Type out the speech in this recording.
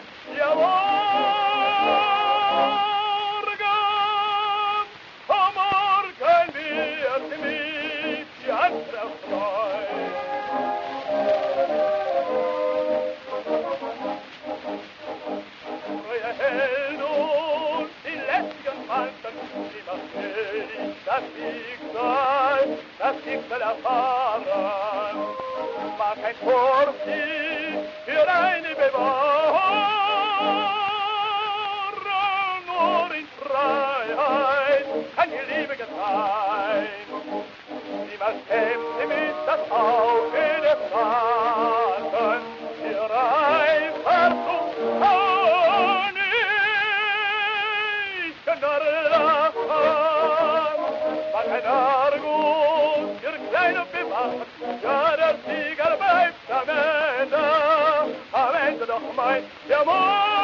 Ja, morgen wird mich die andere freuen. Euer Held und die lästigen Pflanzen, die macht selig das Schicksal erfahren. Mag ein Vorsicht für eine bewahren, nur in Freiheit kann die Liebe gedeihen. Niemals kämpft sie mit das Auge des Satan, ihr Eifersucht kann ich nur lachen. Mag ein Argus für klein und bewacht, ja, der Sieger bleibt am Ende doch mein, der Mond.